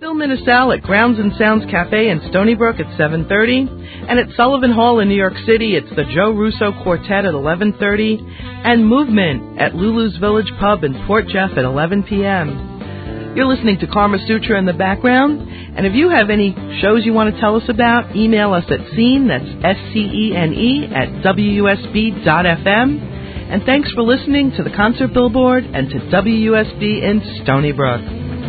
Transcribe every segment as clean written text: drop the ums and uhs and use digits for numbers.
Bill Minnesell at Grounds and Sounds Cafe in Stony Brook at 7:30. And at Sullivan Hall in New York City, it's the Joe Russo Quartet at 11:30. And Movement at Lulu's Village Pub in Port Jeff at 11 p.m. You're listening to Karma Sutra in the background. And if you have any shows you want to tell us about, email us at scene, that's SCENE, at WUSB.FM. And thanks for listening to the Concert Billboard and to WUSB in Stony Brook.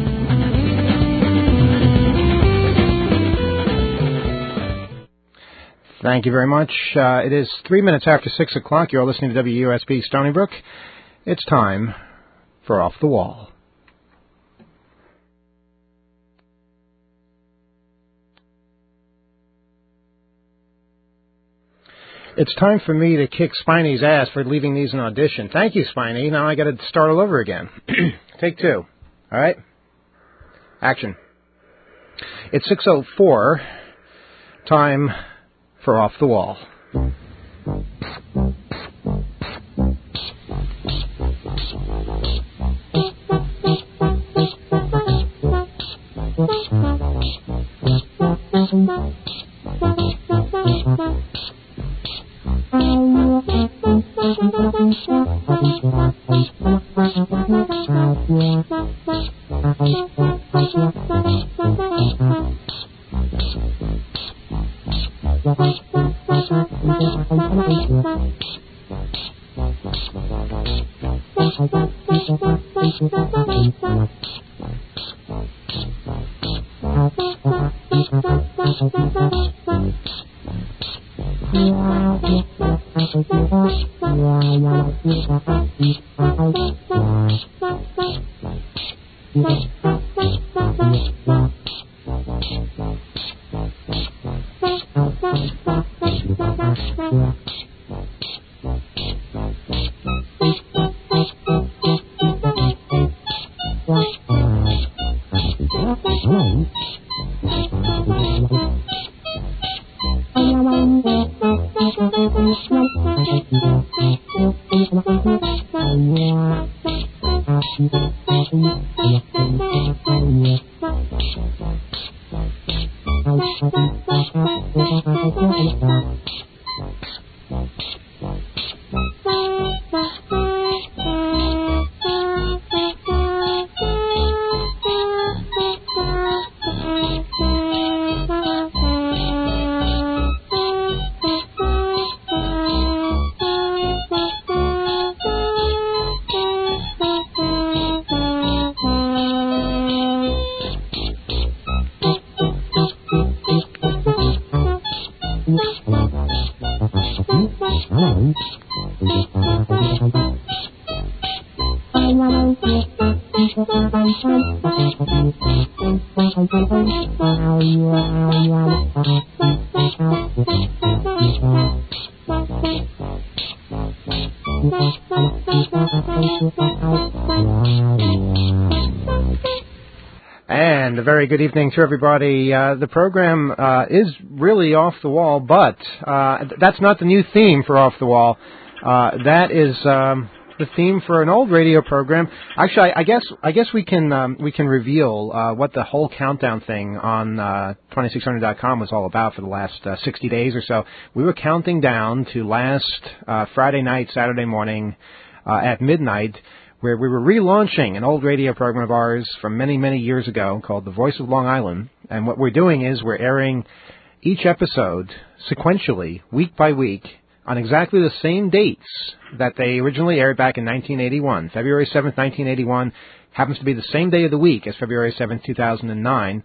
Thank you very much. It is 3 minutes after 6 o'clock. You're listening to WUSB Stony Brook. It's time for Off the Wall. It's time for me to kick Spiney's ass for leaving these in audition. Thank you, Spiney. Now I got to start all over again. Take two. All right? Action. It's 6:04. Time for Off the Wall. And a very good evening to everybody. The program is really off the wall, but that's not the new theme for Off the Wall. That is the theme for an old radio program. Actually, I guess we can reveal what the whole countdown thing on 2600.com was all about for the last 60 days or so. We were counting down to last Friday night, Saturday morning at midnight, where we were relaunching an old radio program of ours from many, many years ago called The Voice of Long Island. And what we're doing is we're airing each episode sequentially, week by week, on exactly the same dates that they originally aired back in 1981. February 7th, 1981 happens to be the same day of the week as February 7th, 2009.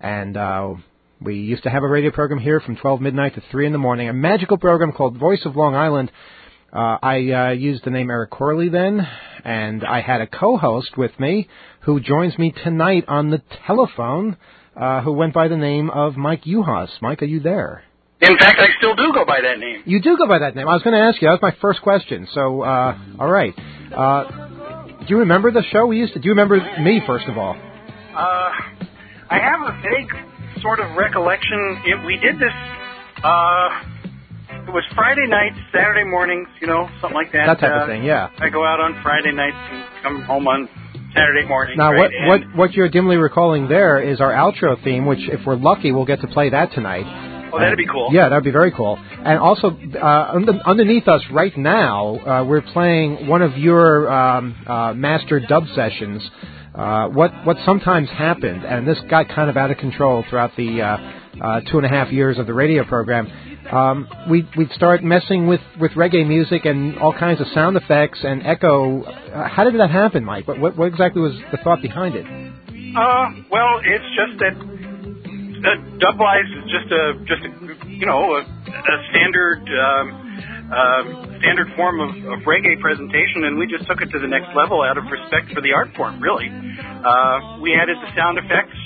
And we used to have a radio program here from 12 midnight to 3 in the morning, a magical program called Voice of Long Island. I used the name Eric Corley then, and I had a co-host with me who joins me tonight on the telephone, who went by the name of Mike Uhas. Mike, are you there? In fact, I still do go by that name. You do go by that name. I was going to ask you. That was my first question. So, all right. Do you remember the show we used to? Do you remember me, first of all? I have a vague sort of recollection. We did this. It was Friday nights, Saturday mornings, something like that. That type of thing, yeah. I go out on Friday nights and come home on Saturday morning. Now, right? what you're dimly recalling there is our outro theme, which, if we're lucky, we'll get to play that tonight. Oh, that'd be cool. Yeah, that'd be very cool. And also, underneath us right now, we're playing one of your master dub sessions. What sometimes happened, and this got kind of out of control throughout the 2.5 years of the radio program. We'd start messing with reggae music and all kinds of sound effects and echo. How did that happen, Mike? What exactly was the thought behind it? Well, it's just that Dubwise is just a standard standard form of reggae presentation, and we just took it to the next level out of respect for the art form. Really, we added the sound effects.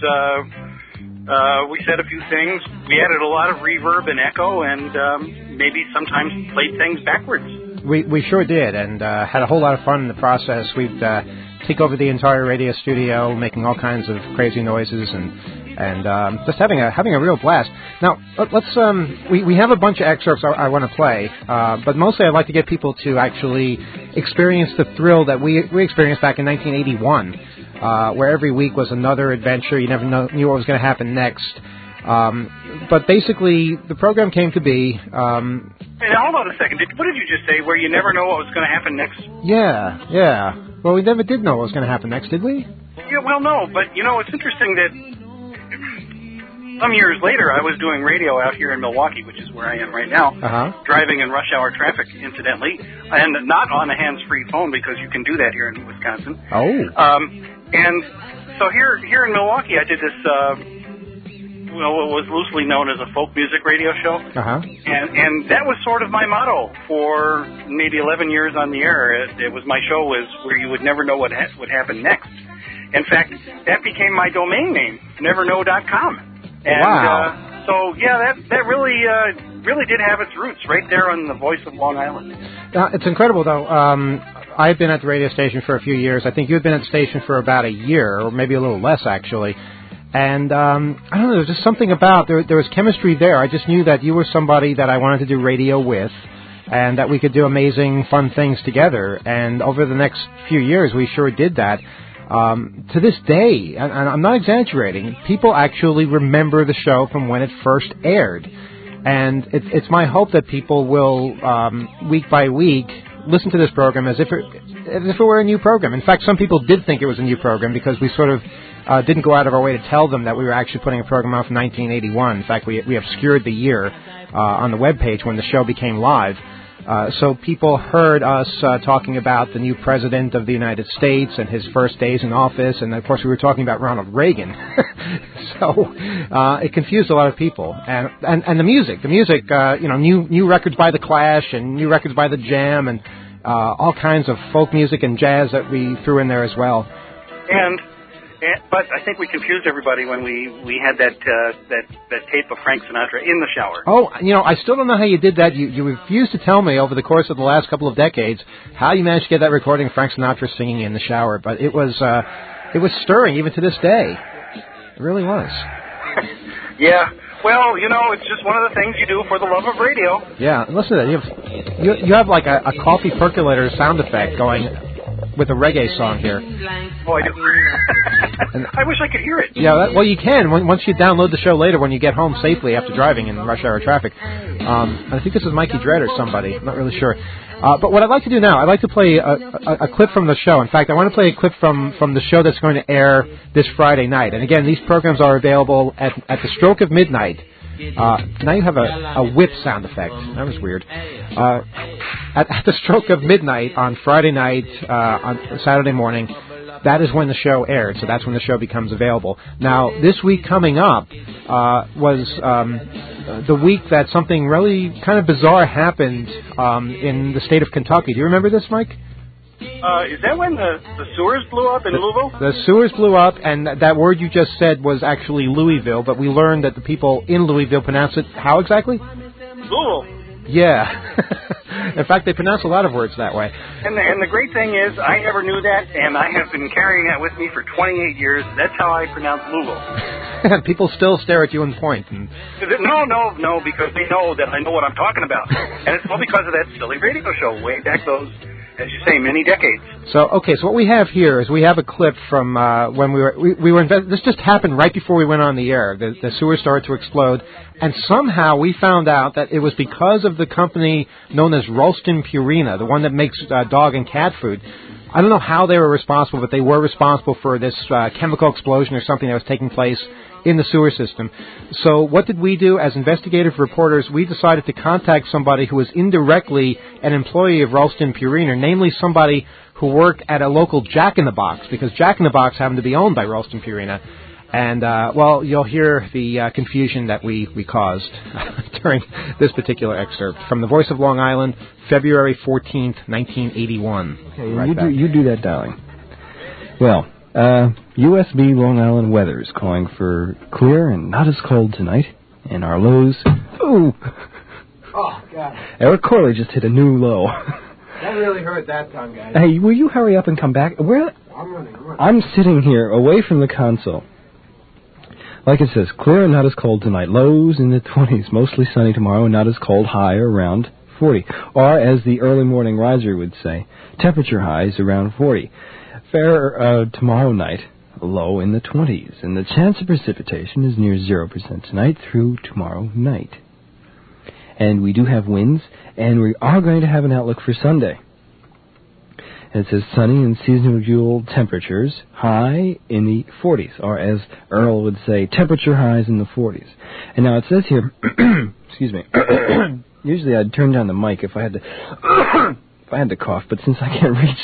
We said a few things. We added a lot of reverb and echo, and maybe sometimes played things backwards. We sure did, and had a whole lot of fun in the process. We'd take over the entire radio studio, making all kinds of crazy noises, and just having a real blast. Now, let's we have a bunch of excerpts I want to play, but mostly I'd like to get people to actually experience the thrill that we experienced back in 1981. Where every week was another adventure. You never knew what was going to happen next. But basically, the program came to be... Hey, now, hold on a second. What did you just say, where you never know what was going to happen next? Yeah. Well, we never did know what was going to happen next, did we? Yeah, well, no. But, it's interesting that some years later, I was doing radio out here in Milwaukee, which is where I am right now, driving in rush hour traffic, incidentally, and not on a hands-free phone, because you can do that here in Wisconsin. Oh. And so here in Milwaukee, I did this, what was loosely known as a folk music radio show. And that was sort of my motto for maybe 11 years on the air. My show was where you would never know what would happen next. In fact, that became my domain name, neverknow.com. And, wow. So that really did have its roots right there on the voice of Long Island. It's incredible, though. I've been at the radio station for a few years. I think you've been at the station for about a year, or maybe a little less, actually. And I don't know, there was just something about, there was chemistry there. I just knew that you were somebody that I wanted to do radio with, and that we could do amazing, fun things together. And over the next few years, we sure did that. To this day, and I'm not exaggerating, people actually remember the show from when it first aired. And it's my hope that people will, week by week, listen to this program as if it were a new program. In fact, some people did think it was a new program because we sort of didn't go out of our way to tell them that we were actually putting a program out from 1981. In fact, we obscured the year on the webpage when the show became live. So people heard us talking about the new president of the United States and his first days in office, and of course we were talking about Ronald Reagan. So it confused a lot of people. And the music, new records by the Clash and new records by the Jam and all kinds of folk music and jazz that we threw in there as well. But I think we confused everybody when we had that tape of Frank Sinatra in the shower. Oh, I still don't know how you did that. You refused to tell me over the course of the last couple of decades how you managed to get that recording of Frank Sinatra singing in the shower. But it was stirring even to this day. It really was. Yeah. Well, it's just one of the things you do for the love of radio. Yeah. Listen to that. You have like a coffee percolator sound effect going with a reggae song here. Oh, I do. I wish I could hear it. Yeah, well, you can once you download the show later when you get home safely after driving in rush hour traffic. I think this is Mikey Dread or somebody. I'm not really sure. But what I'd like to do now, I'd like to play a clip from the show. In fact, I want to play a clip from the show that's going to air this Friday night. And again, these programs are available at the stroke of midnight. Now you have a whip sound effect. That was weird. At the stroke of midnight on Friday night, on Saturday morning, that is when the show aired. So that's when the show becomes available. Now, this week coming up was the week that something really kind of bizarre happened in the state of Kentucky. Do you remember this, Mike? Is that when the sewers blew up in Louisville? The sewers blew up, and that word you just said was actually Louisville, but we learned that the people in Louisville pronounce it how exactly? Louisville. Yeah. In fact, they pronounce a lot of words that way. And the great thing is, I never knew that, and I have been carrying that with me for 28 years. That's how I pronounce Louisville. People still stare at you and point. No, because they know that I know what I'm talking about. And it's all because of that silly radio show way back those as you say, many decades. So what we have here is we have a clip from when we were this just happened right before we went on the air. The sewer started to explode, and somehow we found out that it was because of the company known as Ralston Purina, the one that makes dog and cat food. I don't know how they were responsible, but they were responsible for this chemical explosion or something that was taking place in the sewer system. So what did we do as investigative reporters? We decided to contact somebody who was indirectly an employee of Ralston Purina, namely somebody who worked at a local Jack in the Box, because Jack in the Box happened to be owned by Ralston Purina. And, you'll hear the confusion that we caused during this particular excerpt from The Voice of Long Island, February 14th, 1981. Okay, you do that dialing. Well, USB Long Island weather is calling for clear and not as cold tonight. And our lows... Ooh! Oh, God. Eric Corley just hit a new low. That really hurt that time, guys. Hey, will you hurry up and come back? Where? I'm running. I'm sitting here away from the console. Like it says, clear and not as cold tonight. Lows in the 20s. Mostly sunny tomorrow and not as cold. High around 40. Or, as the early morning riser would say, temperature highs around 40. Fair tomorrow night. Low in the 20s. And the chance of precipitation is near 0% tonight through tomorrow night. And we do have winds. And we are going to have an outlook for Sunday. And it says sunny and seasonal temperatures, high in the 40s, or as Earl would say, temperature highs in the 40s. And now it says here, excuse me, usually I'd turn down the mic if I had to cough, but since I can't reach,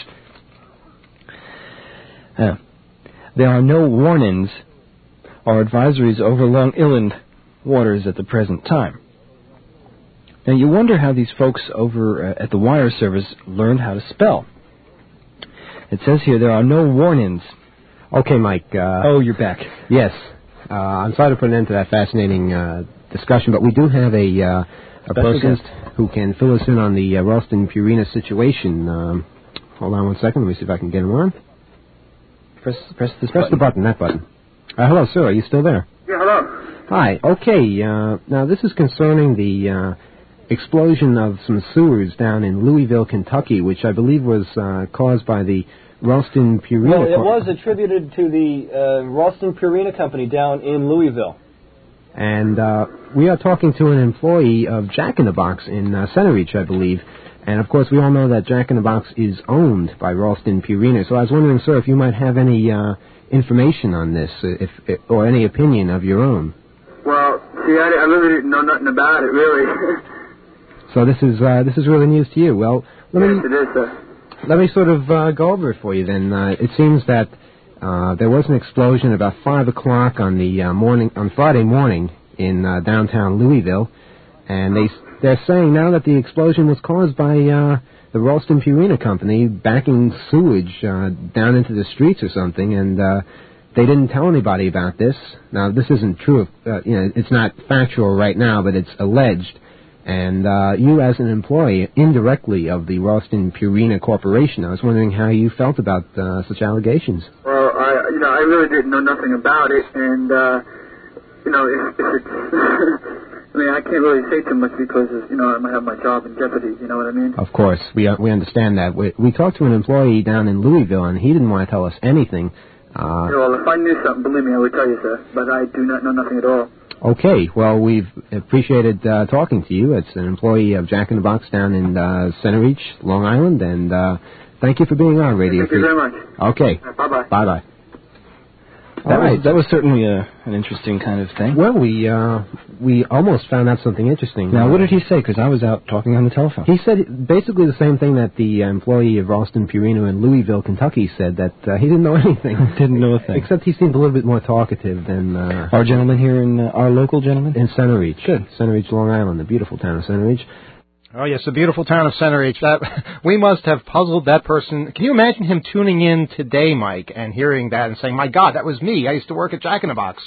there are no warnings or advisories over Long Island waters at the present time. Now you wonder how these folks over at the wire service learned how to spell. It says here there are no warnings. Okay, Mike. Oh, you're back. Yes. I'm sorry to put an end to that fascinating discussion, but we do have a person who can fill us in on the Ralston Purina situation. Hold on 1 second. Let me see if I can get him on. Press the button, that button. Hello, sir. Are you still there? Yeah, hello. Hi. Okay. Now, this is concerning the explosion of some sewers down in Louisville, Kentucky, which I believe was caused by the Ralston Purina. Well, it was attributed to the Ralston Purina company down in Louisville. And we are talking to an employee of Jack in the Box in Center Reach, I believe. And, of course, we all know that Jack in the Box is owned by Ralston Purina. So I was wondering, sir, if you might have any information on this, or any opinion of your own. Well, see, I really didn't know nothing about it, really. So this is really news to you. Well, yes, it is, sir. Let me sort of go over it for you then. It seems that there was an explosion about 5 o'clock on Friday morning in downtown Louisville, and they're saying now that the explosion was caused by the Ralston Purina company backing sewage down into the streets or something, and they didn't tell anybody about this. Now, this isn't true. It's not factual right now, but it's alleged. And you, as an employee, indirectly of the Ralston Purina Corporation, I was wondering how you felt about such allegations. Well, I really didn't know nothing about it, and if it's, I mean, I can't really say too much because I might have my job in jeopardy. You know what I mean? Of course, we understand that. We talked to an employee down in Louisville, and he didn't want to tell us anything. Well, if I knew something, believe me, I would tell you, sir. But I do not know nothing at all. Okay, well, we've appreciated talking to you. It's an employee of Jack in the Box down in Center Reach, Long Island, and thank you for being on Radio Free. Thank you very much. Okay. Bye-bye. Bye-bye. That was certainly an interesting kind of thing. Well, we almost found out something interesting. Now, what did he say? Because I was out talking on the telephone. He said basically the same thing that the employee of Ralston Purina in Louisville, Kentucky said, that he didn't know anything. Didn't know a thing. Except he seemed a little bit more talkative than... our gentleman here, our local gentleman? In Center Reach. Good. Center Reach, Long Island, the beautiful town of Center Reach. Oh, yes, the beautiful town of Center Reach. We must have puzzled that person. Can you imagine him tuning in today, Mike, and hearing that and saying, my God, that was me. I used to work at Jack in the Box.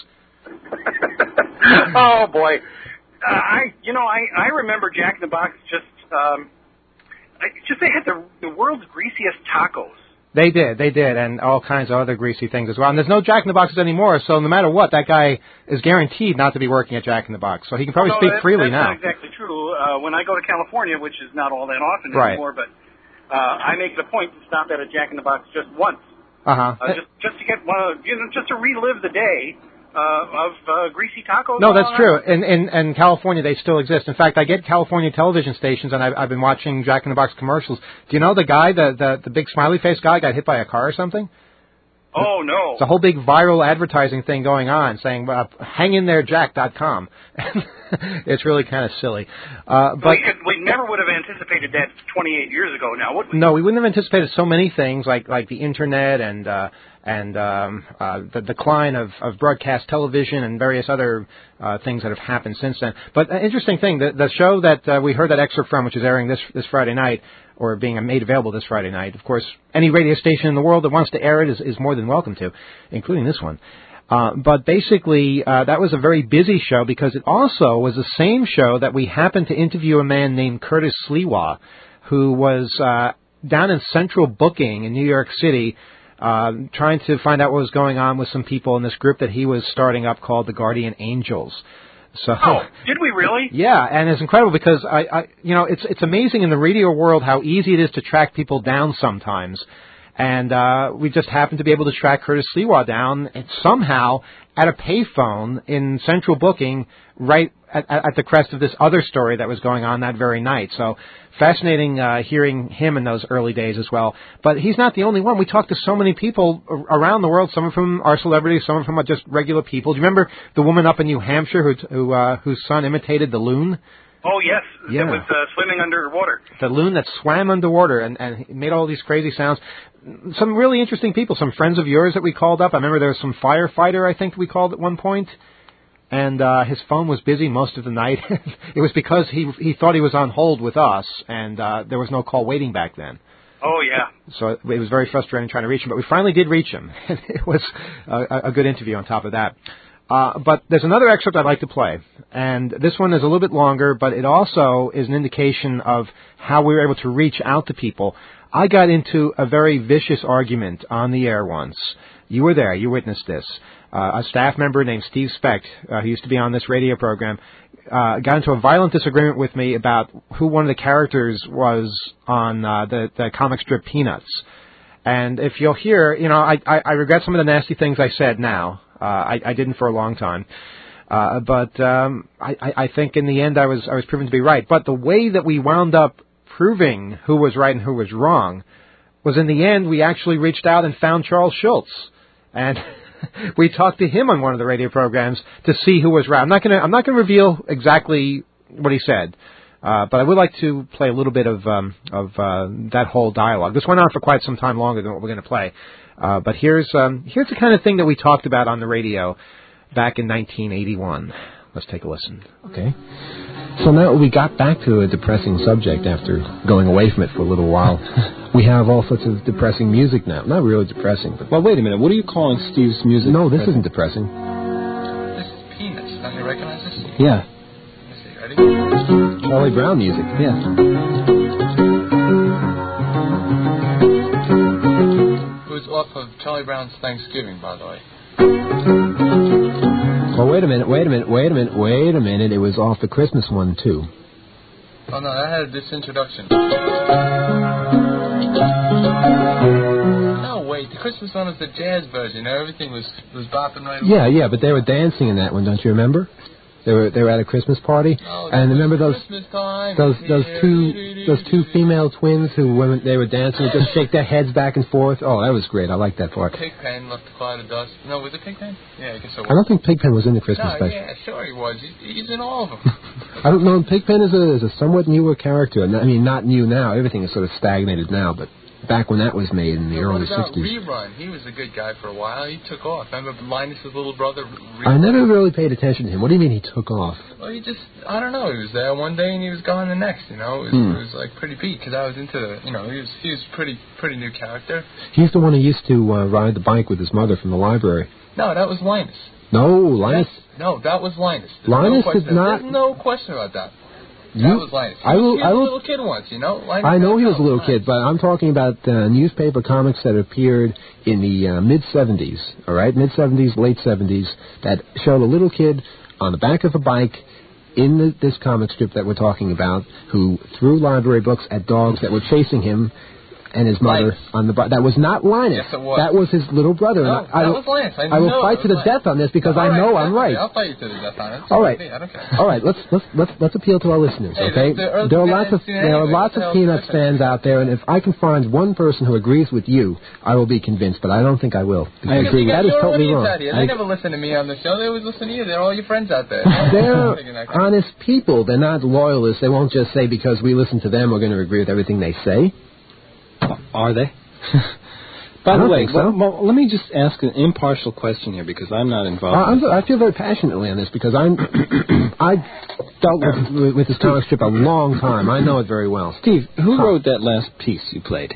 Oh, boy. I remember Jack in the Box just they had the world's greasiest tacos. They did, and all kinds of other greasy things as well. And there's no Jack in the Boxes anymore, so no matter what, that guy is guaranteed not to be working at Jack in the Box. So he can probably speak freely now. That's not exactly true. When I go to California, which is not all that often right. anymore, but I make the point to stop at a Jack in the Box just once. Just to get just to relive the day of greasy tacos. No, that's true. In California, they still exist. In fact, I get California television stations, and I've been watching Jack in the Box commercials. Do you know the guy, the big smiley face guy, got hit by a car or something? Oh, no. It's a whole big viral advertising thing going on saying, hangintherejack.com. It's really kind of silly. But we never would have anticipated that 28 years ago now, would we? No, we wouldn't have anticipated so many things like the Internet and the decline of broadcast television and various other things that have happened since then. But an interesting thing, the show that we heard that excerpt from, which is airing this Friday night, or being made available this Friday night. Of course, any radio station in the world that wants to air it is more than welcome to, including this one. But basically, that was a very busy show because it also was the same show that we happened to interview a man named Curtis Sliwa, who was down in central booking in New York City, trying to find out what was going on with some people in this group that he was starting up called the Guardian Angels. So, did we really? Yeah, and it's incredible because it's amazing in the radio world how easy it is to track people down sometimes. And we just happened to be able to track Curtis Sliwa down and somehow at a payphone in central booking right at the crest of this other story that was going on that very night. So fascinating hearing him in those early days as well. But he's not the only one. We talked to so many people around the world. Some of them are celebrities, some of them are just regular people. Do you remember the woman up in New Hampshire whose son imitated the loon? Oh, yes. Yeah. That was swimming underwater. The loon that swam underwater and made all these crazy sounds. Some really interesting people, some friends of yours that we called up. I remember there was some firefighter, I think we called at one point, and his phone was busy most of the night. It was because he thought he was on hold with us, and there was no call waiting back then. Oh, yeah. So it was very frustrating trying to reach him, but we finally did reach him. It was a good interview on top of that. But there's another excerpt I'd like to play, and this one is a little bit longer, but it also is an indication of how we were able to reach out to people. I got into a very vicious argument on the air once. You were there. You witnessed this. A staff member named Steve Specht, who used to be on this radio program, got into a violent disagreement with me about who one of the characters was on the comic strip Peanuts. And if you'll hear, I regret some of the nasty things I said now. I didn't for a long time. But I think in the end I was proven to be right. But the way that we wound up proving who was right and who was wrong was in the end we actually reached out and found Charles Schulz. And we talked to him on one of the radio programs to see who was right. I'm not going to reveal exactly what he said. But I would like to play a little bit of that whole dialogue. This went on for quite some time longer than what we're going to play. But here's the kind of thing that we talked about on the radio back in 1981. Let's take a listen. Okay. So now we got back to a depressing subject after going away from it for a little while. We have all sorts of depressing music now. Not really depressing, but... Well, wait a minute. What are you calling Steve's music? No, this isn't depressing. This is Peanuts. Don't you recognize this? Yeah. Let's see. Ready? Charlie Brown music, yeah. It was off of Charlie Brown's Thanksgiving, by the way. Oh, wait a minute. It was off the Christmas one, too. Oh, no, that had this introduction. No, wait, the Christmas one was the jazz version. Everything was bopping right away. Yeah, but they were dancing in that one, don't you remember? They were at a Christmas party, and remember those two female twins who when they were dancing would just shake their heads back and forth. Oh, that was great. I liked that part. Pigpen left a cloud of dust. No, was it Pigpen? Yeah, I guess so. I don't think Pigpen was in the Christmas special. Yeah, sure he was. He's in all of them. I don't know. Pigpen is a somewhat newer character. I mean, not new now. Everything is sort of stagnated now, but back when that was made in the early 60s. Rerun? He was a good guy for a while. He took off. Remember Linus's little brother? Rerun? I never really paid attention to him. What do you mean he took off? Well, I don't know. He was there one day and he was gone the next, It was like pretty beat because I was into he was pretty new character. He's the one who used to ride the bike with his mother from the library. No, that was Linus. No, Linus. Yes. No, that was Linus. Linus did not. There's no question about that. That was Linus. He was a little kid once, Linus I know he was a little kid, but I'm talking about newspaper comics that appeared in the mid-'70s, all right? Mid-'70s, late '70s, that showed a little kid on the back of a bike in this comic strip that we're talking about who threw library books at dogs that were chasing him, and his mother on the bike. That was not Linus. Yes, it was. That was his little brother. No, that was Lance. I will fight to the death on this because I know I'm right. I'll fight you to the death on it. All right. I don't care. All right. Let's appeal to our listeners. Okay. There are lots of Peanuts fans out there, and if I can find one person who agrees with you, I will be convinced. But I don't think I will. I agree. That is totally wrong. They never listen to me on the show. They always listen to you. They're all your friends out there. They're honest people. They're not loyalists. They won't just say because we listen to them, we're going to agree with everything they say. Are they? By the way, let me just ask an impartial question here because I'm not involved. I feel very passionately on this because I dealt with this comic strip a long time. I know it very well. Steve, who wrote that last piece you played?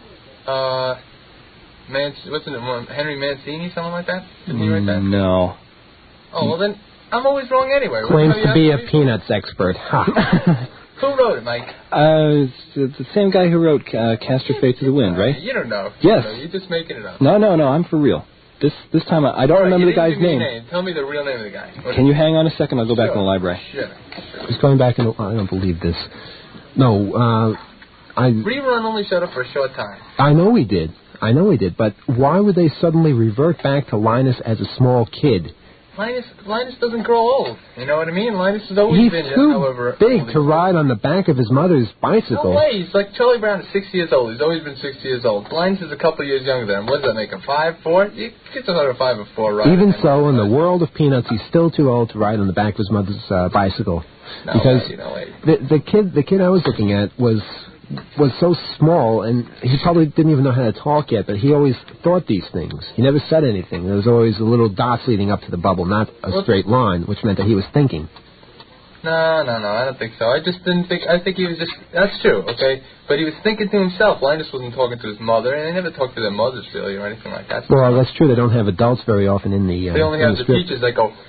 Wasn't it Henry Mancini, something like that? Didn't he write that? No. Oh, well then, I'm always wrong anyway. Claims to be a Peanuts expert. Ha. Who wrote it, Mike? It's the same guy who wrote Cast Your Fate to the Wind, right? You don't know. Yes. You're just making it up. No, I'm for real. This time I don't remember the guy's name. Tell me the real name of the guy. Can you hang on a second? I'll go back in the library. Sure. He's going back in. I don't believe this. No, Rerun only showed up for a short time. I know he did, but why would they suddenly revert back to Linus as a small kid? Linus doesn't grow old. You know what I mean? Linus has always been, however... He's too big to ride on the back of his mother's bicycle. No way. He's like Charlie Brown is 6 years old. He's always been 6 years old. Linus is a couple of years younger than him. What does that make him, 5, 4? You get another 5 or 4 right. Even so, in the world of Peanuts, he's still too old to ride on the back of his mother's bicycle. No way. The kid I was looking at was so small, and he probably didn't even know how to talk yet, but he always thought these things. He never said anything. There was always a little dots leading up to the bubble, not a straight line, which meant that he was thinking. No, I don't think so. I just didn't think... I think he was just... That's true, okay? But he was thinking to himself. Linus wasn't talking to his mother, and they never talked to their mothers, really, or anything like that. Well, that's true. They don't have adults very often in the They only have the teachers that go...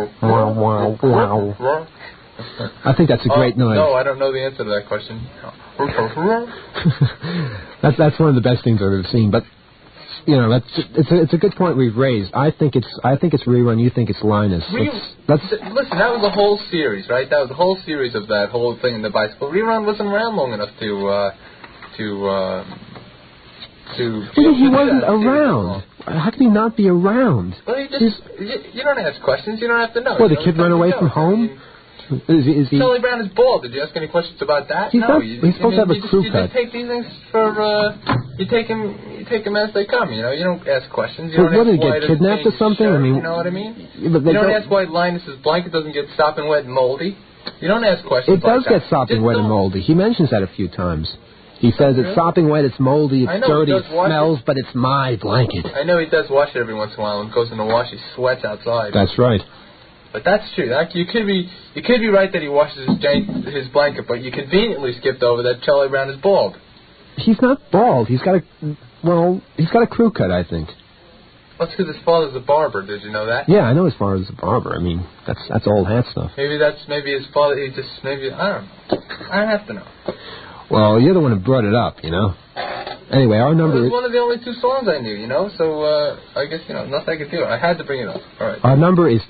I think that's a great noise. No, I don't know the answer to that question. That's one of the best things I've ever seen. But it's a good point we've raised. I think it's Rerun. You think it's Linus. Listen, that was a whole series, right? That was the whole series of that whole thing in the bicycle. Rerun wasn't around long enough to. He wasn't around. How could he not be around? Well, you don't ask questions. You don't have to know. Well, the kid ran away from home. Is he... Charlie Brown is bald. Did you ask any questions about that? He's supposed to have a crew cut. You just take these things for you take them as they come. You know, you don't ask questions. What did he get kidnapped or something? Shirt, I mean, you know what I mean. You don't ask why Linus's blanket doesn't get sopping wet and moldy. You don't ask questions. It does get sopping wet and moldy. He mentions that a few times. He says it's sopping wet, it's moldy, it's dirty, it smells, but it's my blanket. I know he does wash it every once in a while. When he goes in the wash, he sweats outside. That's right. But that's true. You could be right that he washes his blanket, but you conveniently skipped over that Charlie Brown is bald. He's not bald. He's got a crew cut, I think. That's because his father's a barber. Did you know that? Yeah, I know his father's a barber. I mean, that's old hat stuff. Maybe his father. I don't know. I don't have to know. Well, you're the one who brought it up, you know. Anyway, our number is... It was one of the only 2 songs I knew, you know, so I guess, nothing I could do. I had to bring it up. All right. Our number is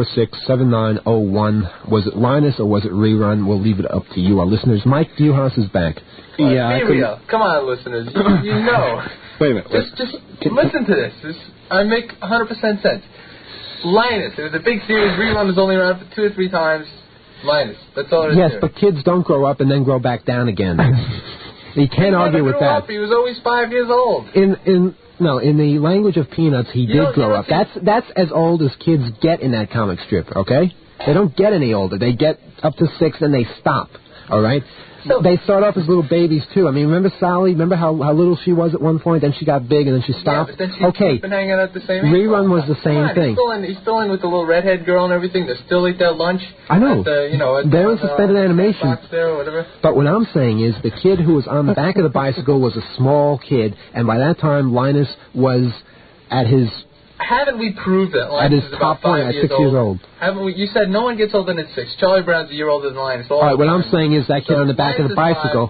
246-7901. Was it Linus or was it Rerun? We'll leave it up to you, our listeners. Mike Dewhouse is back. Yeah, be real. Come on, listeners. You know. Wait a minute. Just listen to this. I make 100% sense. Linus. It was a big series. Rerun was only around for 2 or 3 times. Linus. That's all it is. Yes, but kids don't grow up and then grow back down again. You can't argue with that. He was always 5 years old. In the language of Peanuts, he did grow up. That's as old as kids get in that comic strip, okay? They don't get any older. They get up to 6 and they stop, all right? So, they start off as little babies, too. I mean, remember Sally? Remember how little she was at one point? Then she got big and then she stopped? Yeah, but then she's been hanging out at the same age. Rerun was the same thing. He's still in with the little redhead girl and everything. They still eat their lunch. I know. They're in suspended animation. There or whatever. But what I'm saying is the kid who was on the back of the bicycle was a small kid, and by that time Linus was at his... Haven't we proved that Linus is about 5 years old? Haven't we? You said no one gets older than 6. Charlie Brown's a year older than Linus. All right, what I'm saying is that kid on the back of the bicycle,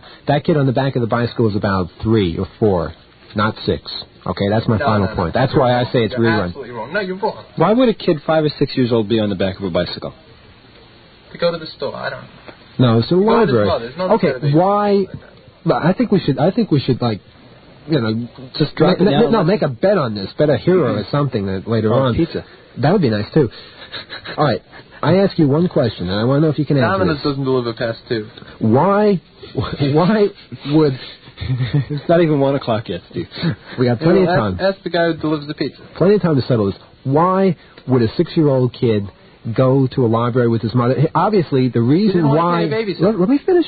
is about 3 or 4, not 6. Okay, that's my final point. That's why I say it's Rerun. Absolutely wrong. No, you're wrong. Why would a kid 5 or 6 years old be on the back of a bicycle? To go to the store. I don't know. No, it's a library. Okay, why? I think we should like just make a bet on this. Bet a hero or something that later on. Pizza. That would be nice, too. All right. I ask you one question, and I want to know if you can answer Dominus this. doesn't deliver past 2. Why would... It's not even 1 o'clock yet, Steve. We got plenty of time. Ask the guy who delivers the pizza. Plenty of time to settle this. Why would a 6-year-old kid go to a library with his mother? Obviously, the reason why... Let me finish.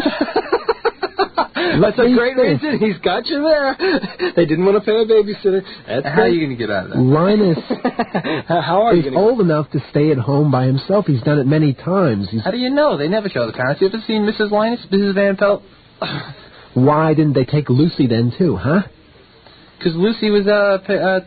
That's a great reason. He's got you there. They didn't want to pay a babysitter. How are you going to get out of that? Linus is old enough to stay at home by himself. He's done it many times. How do you know? They never show the parents. You ever seen Mrs. Linus, Mrs. Van Pelt? Why didn't they take Lucy then, too, huh? Because Lucy was at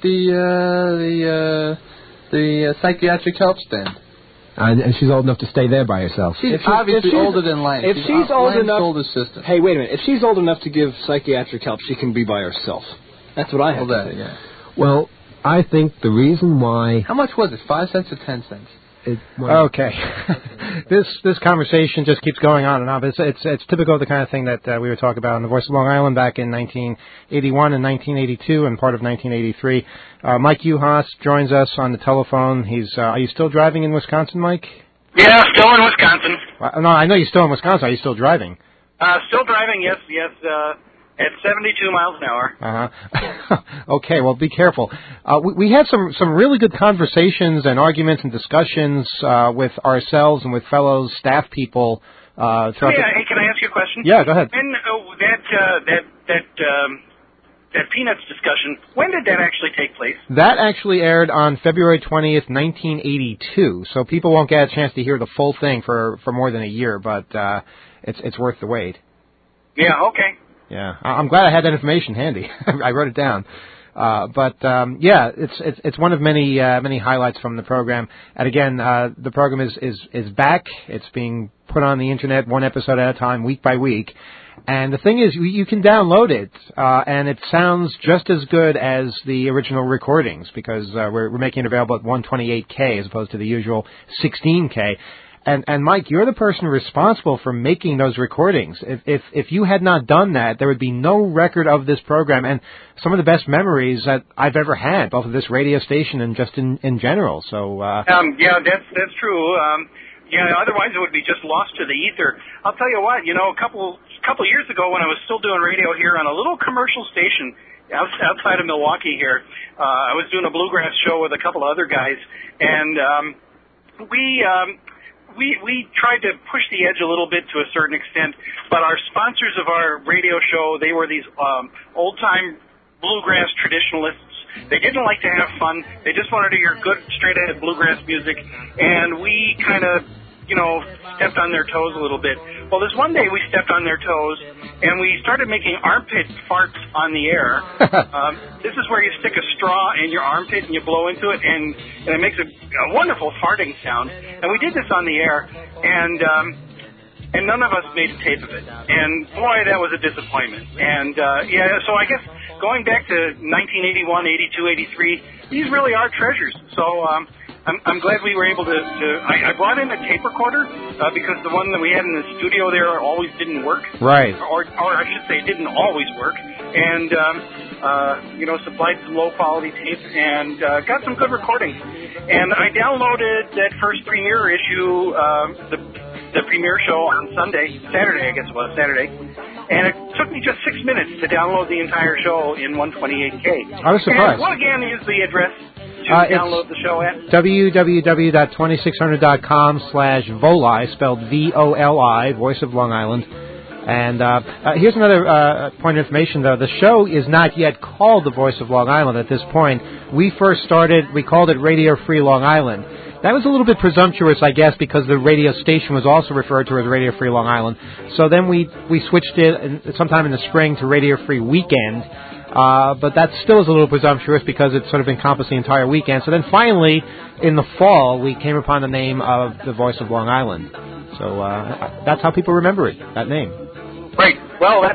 the psychiatric help stand. And she's old enough to stay there by herself. She's obviously older than Linus. If she's old enough... older sister. Hey, wait a minute. If she's old enough to give psychiatric help, she can be by herself. That's what I have to say. Yeah. Well, I think the reason why... How much was it? 5 cents or 10 cents? Okay. This conversation just keeps going on and on. It's typical of the kind of thing that we were talking about on The Voice of Long Island back in 1981 and 1982 and part of 1983. Mike Uhas joins us on the telephone. Are you still driving in Wisconsin, Mike? Yeah, still in Wisconsin. No, I know you're still in Wisconsin. Are you still driving? Still driving, yes. At 72 miles an hour. Okay, well, be careful. We had some really good conversations and arguments and discussions with ourselves and with fellow staff people. Hey, can I ask you a question? Yeah, go ahead. And that Peanuts discussion, when did that actually take place? That actually aired on February 20th, 1982. So people won't get a chance to hear the full thing for more than a year, but it's worth the wait. Yeah, okay. Yeah, I'm glad I had that information handy. I wrote it down. It's one of many highlights from the program. And again, the program is back. It's being put on the internet one episode at a time, week by week. And the thing is, you can download it, and it sounds just as good as the original recordings because we're making it available at 128K as opposed to the usual 16K. And Mike, you're the person responsible for making those recordings. If you had not done that, there would be no record of this program and some of the best memories that I've ever had, both of this radio station and just in general. So that's true. Otherwise it would be just lost to the ether. I'll tell you what, a couple years ago when I was still doing radio here on a little commercial station outside of Milwaukee here, I was doing a bluegrass show with a couple of other guys, and we tried to push the edge a little bit to a certain extent, but our sponsors of our radio show, they were these old-time bluegrass traditionalists. They didn't like to have fun. They just wanted to hear good, straight-ahead bluegrass music, and we kind of, stepped on their toes a little bit. Well, this one day we stepped on their toes, and we started making armpit farts on the air. This is where you stick a straw in your armpit and you blow into it, and it makes a wonderful farting sound. And we did this on the air, and none of us made a tape of it. And boy, that was a disappointment. And so I guess going back to 1981, 82, 83, these really are treasures. So I'm glad we were able to I brought in a tape recorder because the one that we had in the studio there always didn't work. Right. Or I should say didn't always work. And, supplied some low-quality tape and got some good recordings. And I downloaded that first premiere issue, the premiere show on Saturday, I guess it was, Saturday. And it took me just 6 minutes to download the entire show in 128K. I was surprised. And what again is the address to download the show at? www.2600.com/Voli, spelled VOLI, Voice of Long Island. And here's another point of information, though. The show is not yet called The Voice of Long Island at this point. We called it Radio Free Long Island. That was a little bit presumptuous, I guess, because the radio station was also referred to as Radio Free Long Island. So then we switched it sometime in the spring to Radio Free Weekend. But that still is a little presumptuous because it sort of encompassed the entire weekend. So then finally, in the fall, we came upon the name of The Voice of Long Island. So that's how people remember it, that name. Right. Well, that's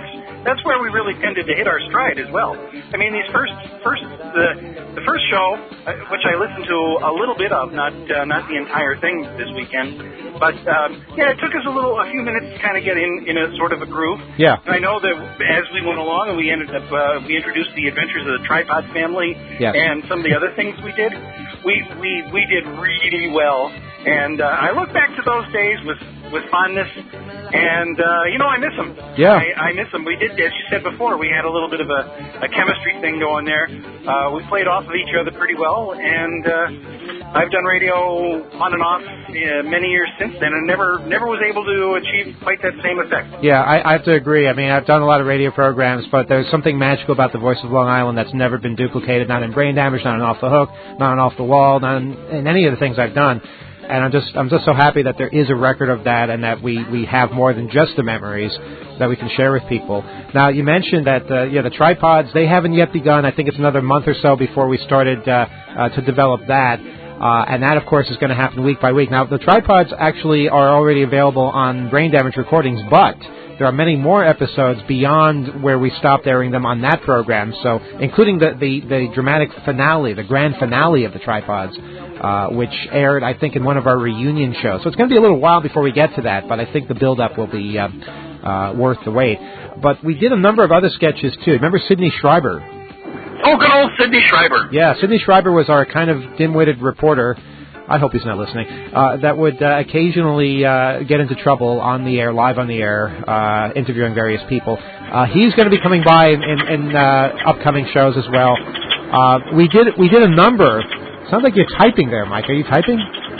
that's where we really tended to hit our stride as well. I mean, the first show, which I listened to a little bit of, not the entire thing this weekend, but it took us a few minutes to kind of get in a sort of a groove. Yeah. And I know that as we went along, and we ended up we introduced the Adventures of the Tripod Family, and some of the other things we did. We did really well, and I look back to those days with fondness, and I miss them. Yeah, I miss them. We did, as you said before, we had a little bit of a chemistry thing going there. We played off of each other pretty well, and I've done radio on and off many years since then, and never was able to achieve quite that same effect. Yeah, I have to agree. I mean, I've done a lot of radio programs, but there's something magical about the Voice of Long Island that's never been duplicated, not in Brain Damage, not in Off the Hook, not in Off the Wall, not in any of the things I've done. And I'm just so happy that there is a record of that, and that we have more than just the memories that we can share with people. Now, you mentioned that the tripods, they haven't yet begun. I think it's another month or so before we started to develop that. And that, of course, is going to happen week by week. Now, the tripods actually are already available on Brain Damage Recordings, but there are many more episodes beyond where we stopped airing them on that program, so including the dramatic finale, the grand finale of the tripods, which aired, I think, in one of our reunion shows. So it's going to be a little while before we get to that, but I think the build-up will be worth the wait. But we did a number of other sketches, too. Remember Sidney Schreiber? Oh, good old Sidney Schreiber. Yeah, Sidney Schreiber was our kind of dim-witted reporter. I hope he's not listening. That would occasionally get into trouble on the air, live on the air, interviewing various people. He's going to be coming by in upcoming shows as well. We did a number. Sounds like you're typing there, Mike. Are you typing?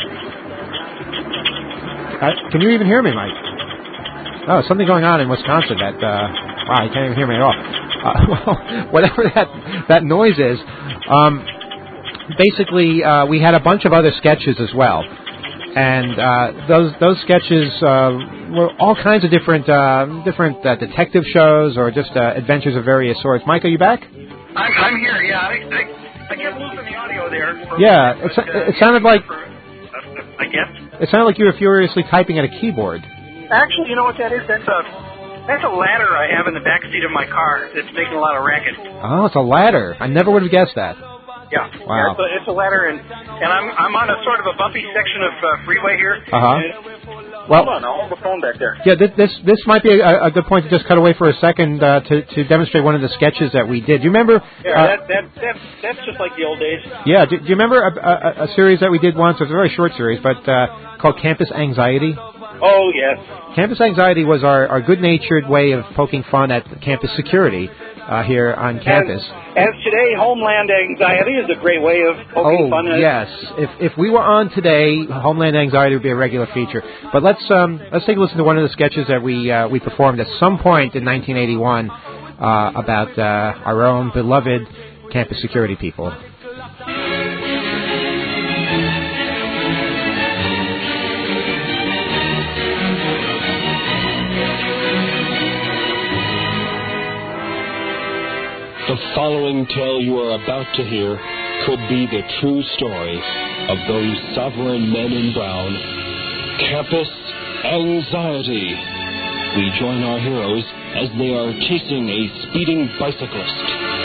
Can you even hear me, Mike? Oh, something going on in Wisconsin that wow, you can't even hear me at all. Well, whatever that noise is. Basically, we had a bunch of other sketches as well, and those sketches were all kinds of different detective shows or just adventures of various sorts. Mike, are you back? I'm here. Yeah, I kept losing the audio there. It sounded like. I guess. It sounded like you were furiously typing at a keyboard. Actually, you know what that is? That's a ladder I have in the back seat of my car. It's making a lot of racket. Oh, it's a ladder. I never would have guessed that. Yeah. Wow. Yeah, it's a ladder, and I'm on a sort of a bumpy section of freeway here. Well, hold on, I'll hold the phone back there. Yeah, this might be a good point to just cut away for a second to demonstrate one of the sketches that we did. Do you remember? Yeah, that's just like the old days. Yeah. Do you remember a series that we did once? It was a very short series, but called Campus Anxiety. Oh yes. Campus Anxiety was our good-natured way of poking fun at campus security here on campus. As today, Homeland Anxiety is a great way of poking fun at. Yes. If we were on today, Homeland Anxiety would be a regular feature. But let's take a listen to one of the sketches that we performed at some point in 1981 about our own beloved campus security people. The following tale you are about to hear could be the true story of those sovereign men in brown. Campus Anxiety. We join our heroes as they are chasing a speeding bicyclist.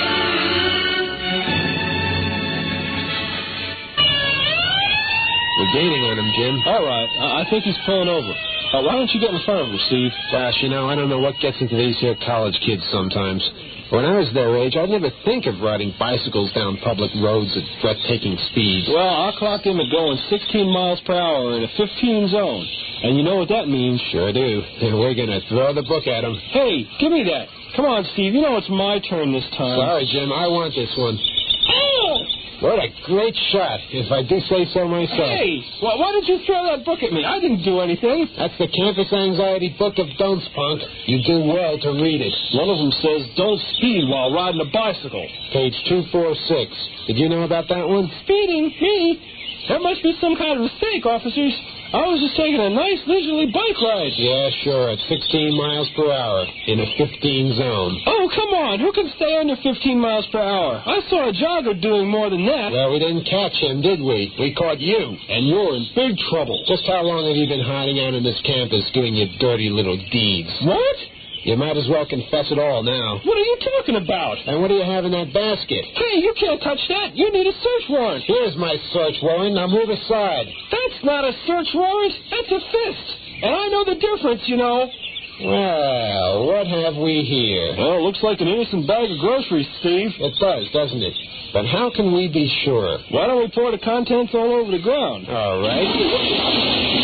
We're gaining on him, Jim. All right. I think he's pulling over. Why don't you get in front of him, Steve? Gosh, I don't know what gets into these here college kids sometimes. When I was their age, I'd never think of riding bicycles down public roads at breathtaking speeds. Well, I'll clock him at going 16 miles per hour in a 15 zone. And you know what that means? Sure do. And we're going to throw the book at him. Hey, give me that. Come on, Steve. You know it's my turn this time. Sorry, Jim. I want this one. Oh! What a great shot, if I do say so myself. Hey, why did you throw that book at me? I didn't do anything. That's the Campus Anxiety Book of Don'ts, punk. You do well to read it. One of them says, don't speed while riding a bicycle. Page 246. Did you know about that one? Speeding? Me? That must be some kind of mistake, officers. I was just taking a nice leisurely bike ride. Yeah, sure, at 16 miles per hour in a 15 zone. Oh, come on. Who can stay under 15 miles per hour? I saw a jogger doing more than that. Well, we didn't catch him, did we? We caught you. And you're in big trouble. Just how long have you been hiding out on this campus doing your dirty little deeds? What? You might as well confess it all now. What are you talking about? And what do you have in that basket? Hey, you can't touch that. You need a search warrant. Here's my search warrant. Now move aside. That's not a search warrant. That's a fist. And I know the difference, you know. Well, what have we here? Well, it looks like an innocent bag of groceries, Steve. It does, doesn't it? But how can we be sure? Why don't we pour the contents all over the ground? All right.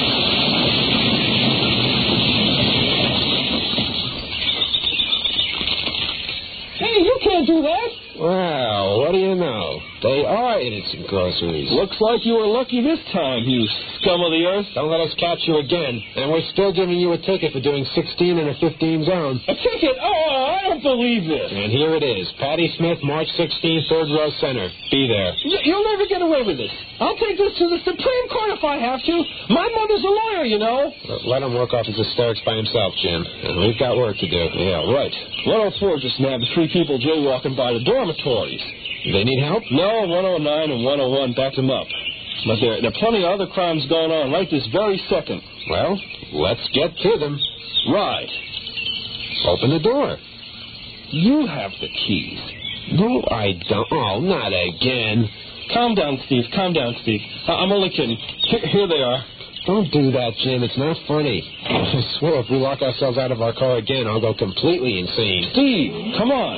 Hey, you can't do that. Well, what do you know? They are innocent groceries. Looks like you were lucky this time, you scum of the earth. Don't let us catch you again. And we're still giving you a ticket for doing 16 in a 15 zone. A ticket? Oh, I don't believe this. And here it is. Patty Smith, March 16, 3rd row center. Be there. You'll never get away with this. I'll take this to the Supreme Court if I have to. My mother's a lawyer, you know. Let him work off his hysterics by himself, Jim. And we've got work to do. Yeah, right. 104 just nabbed 3 people jaywalking by the dormitories. They need help? No, 109 and 101 backed them up. But there are plenty of other crimes going on right this very second. Well, let's get to them. Right. Open the door. You have the keys. No, I don't. Oh, not again. Calm down, Steve. Calm down, Steve. I'm only kidding. Here they are. Don't do that, Jim. It's not funny. I swear if we lock ourselves out of our car again, I'll go completely insane. Steve, come on.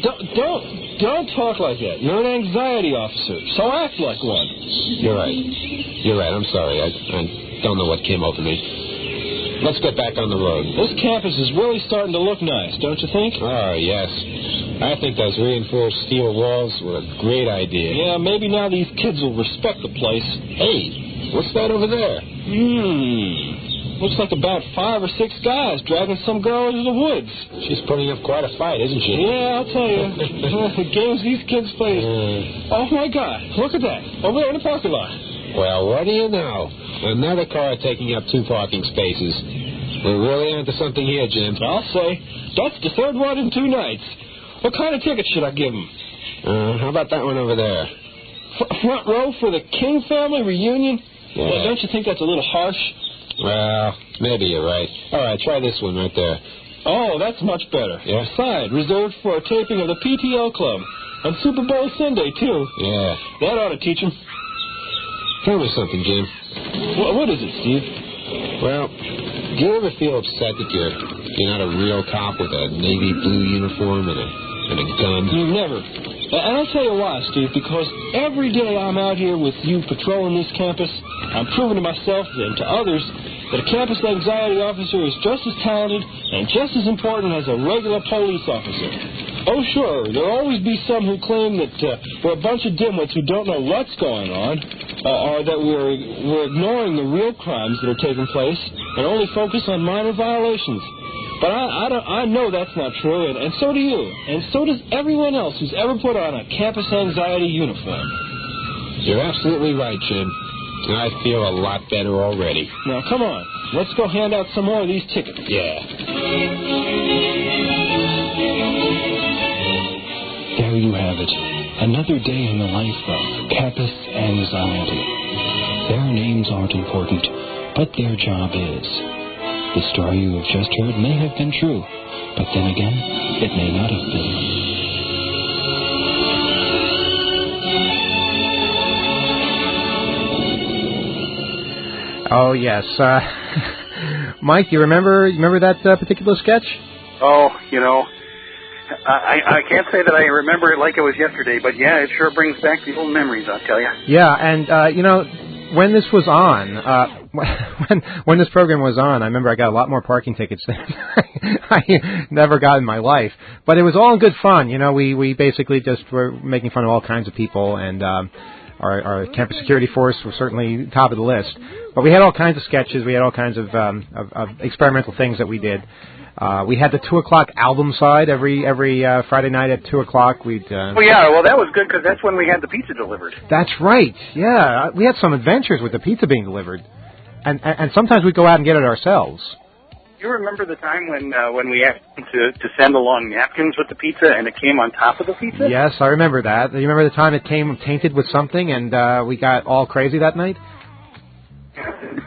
Don't talk like that. You're an anxiety officer, so act like one. You're right. You're right. I'm sorry. I don't know what came over me. Let's get back on the road. This campus is really starting to look nice, don't you think? Oh, yes. I think those reinforced steel walls were a great idea. Yeah, maybe now these kids will respect the place. Hey, what's that over there? Looks like about 5 or 6 guys dragging some girl into the woods. She's putting up quite a fight, isn't she? Yeah, I'll tell you. The games these kids play. Oh, my God. Look at that. Over there in the parking lot. Well, what do you know? Another car taking up 2 parking spaces. We're really onto something here, Jim. I'll say. That's the 3rd one in 2 nights. What kind of ticket should I give him? How about that one over there? Front row for the King family reunion? Yeah. Well, don't you think that's a little harsh? Well, maybe you're right. All right, try this one right there. Oh, that's much better. Yeah? Side, reserved for a taping of the PTO Club. On Super Bowl Sunday, too. Yeah. That ought to teach him. Tell me something, Jim. What is it, Steve? Well, do you ever feel upset that you're not a real cop with a navy blue uniform and a gun? Never. And I'll tell you why, Steve, because every day I'm out here with you patrolling this campus, I'm proving to myself and to others that a campus anxiety officer is just as talented and just as important as a regular police officer. Oh, sure, there'll always be some who claim that we're a bunch of dimwits who don't know what's going on, or that we're ignoring the real crimes that are taking place and only focus on minor violations. But I know that's not true, and so do you, and so does everyone else who's ever put on a campus anxiety uniform. You're absolutely right, Jim. I feel a lot better already. Now, come on. Let's go hand out some more of these tickets. Yeah. There you have it. Another day in the life of campus anxiety. Their names aren't important, but their job is. The story you have just heard may have been true, but then again, it may not have been. Oh, yes. Mike, you remember that particular sketch? Oh, I can't say that I remember it like it was yesterday, but yeah, it sure brings back the old memories, I'll tell you. Yeah, and, when this was on, when this program was on, I remember I got a lot more parking tickets than I never got in my life. But it was all in good fun. We basically just were making fun of all kinds of people, and our campus security force was certainly top of the list. But we had all kinds of sketches. We had all kinds of experimental things that we did. We had the 2 o'clock album side every Friday night at 2 o'clock. Oh, yeah, well, that was good because that's when we had the pizza delivered. That's right, yeah. We had some adventures with the pizza being delivered. And sometimes we'd go out and get it ourselves. You remember the time when we asked them to send along napkins with the pizza and it came on top of the pizza? Yes, I remember that. You remember the time it came tainted with something and we got all crazy that night?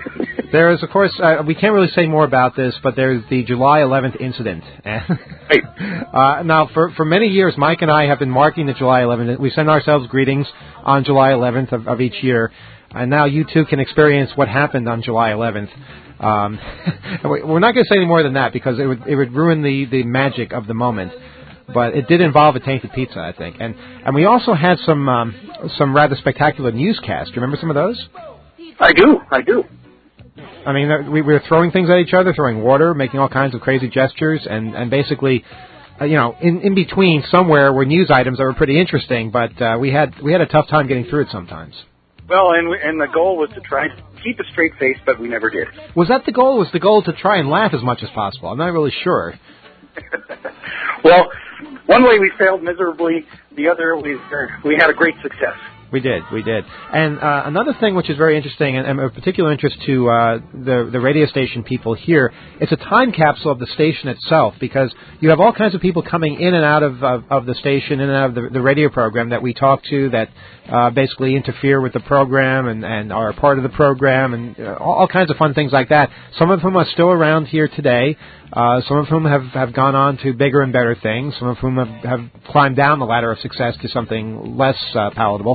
There is, of course, we can't really say more about this, but there's the July 11th incident. Now, for many years, Mike and I have been marking the July 11th. We send ourselves greetings on July 11th of each year, and now you too can experience what happened on July 11th. We're not going to say any more than that because it would ruin the magic of the moment. But it did involve a tainted pizza, I think, and we also had some rather spectacular newscasts. Do you remember some of those? I do. I mean, we were throwing things at each other, throwing water, making all kinds of crazy gestures, and basically, in between somewhere were news items that were pretty interesting, but we had a tough time getting through it sometimes. Well, and the goal was to try to keep a straight face, but we never did. Was that the goal? Was the goal to try and laugh as much as possible? I'm not really sure. Well, one way we failed miserably, the other we had a great success. We did. And another thing which is very interesting and of particular interest to the radio station people here, it's a time capsule of the station itself because you have all kinds of people coming in and out of the station, in and out of the radio program that we talk to that basically interfere with the program and are a part of the program and all kinds of fun things like that. Some of whom are still around here today. Some of whom have gone on to bigger and better things. Some of whom have climbed down the ladder of success to something less palatable.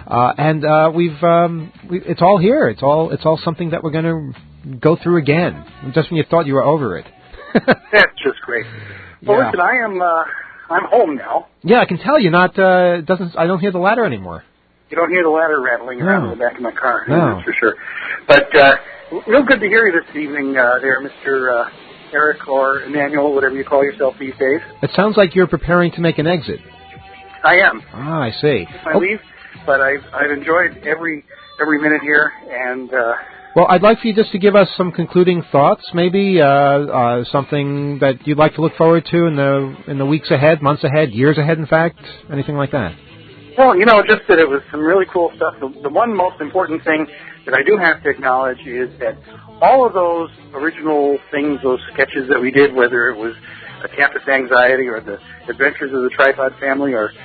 It's all here. It's all something that we're going to go through again. Just when you thought you were over it. That's just great. Well, listen, I'm home now. Yeah, I can tell you're not. I don't hear the ladder anymore. You don't hear the ladder rattling around in the back of my car. No. That's for sure. But real good to hear you this evening, there, Mr. Eric or Emmanuel, whatever you call yourself these days. It sounds like you're preparing to make an exit. I am. Ah, I see. I leave, but I've enjoyed every minute here, and well, I'd like for you just to give us some concluding thoughts, maybe something that you'd like to look forward to in the weeks ahead, months ahead, years ahead, in fact, anything like that. Well, just that it was some really cool stuff. The one most important thing that I do have to acknowledge is that all of those original things, those sketches that we did, whether it was a Campus Anxiety or the Adventures of the Tripod Family or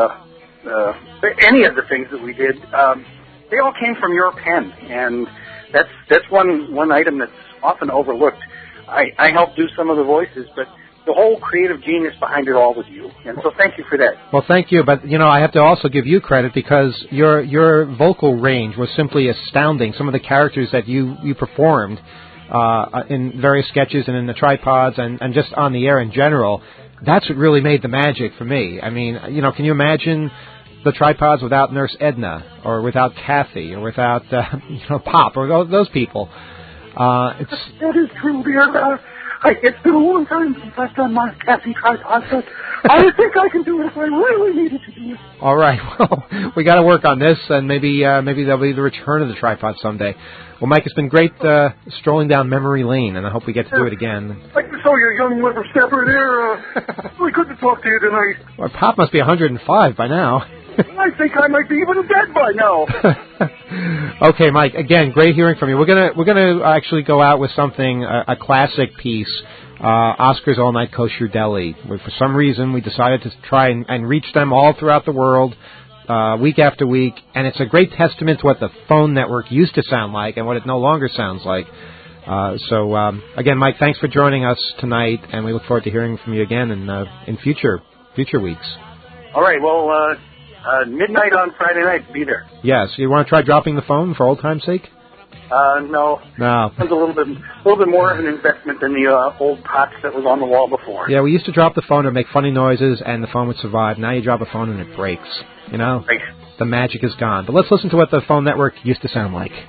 any of the things that we did, they all came from your pen, and that's one item that's often overlooked. I helped do some of the voices, but the whole creative genius behind it all was you, and so thank you for that. Well, thank you, but I have to also give you credit because your vocal range was simply astounding. Some of the characters that you performed in various sketches and in the Tripods and just on the air in general, that's what really made the magic for me. I mean, can you imagine the Tripods without Nurse Edna or without Kathy or without Pop or those people? That is true, dear. It's been a long time since I've done my Kathy Tripod, but I think I can do it if I really needed to do it. All right, well, we got to work on this, and maybe there'll be the return of the Tripod someday. Well, Mike, it's been great strolling down memory lane, and I hope we get to do it again. I saw your young whippersnapper there. Really good to talk to you tonight. Well, Pop must be 105 by now. I think I might be even dead by now. Okay, Mike. Again, great hearing from you. We're gonna actually go out with something a classic piece, Oscar's All Night Kosher Deli. For some reason, we decided to try and reach them all throughout the world, week after week, and it's a great testament to what the phone network used to sound like and what it no longer sounds like. So again, Mike, thanks for joining us tonight, and we look forward to hearing from you again in future weeks. All right. Well. Midnight on Friday night, be there. Yes. You want to try dropping the phone for old time's sake? No. It's a little bit more of an investment than the old pots that was on the wall before. Yeah, we used to drop the phone to make funny noises, and the phone would survive. Now you drop a phone and it breaks. Right. The magic is gone. But let's listen to what the phone network used to sound like.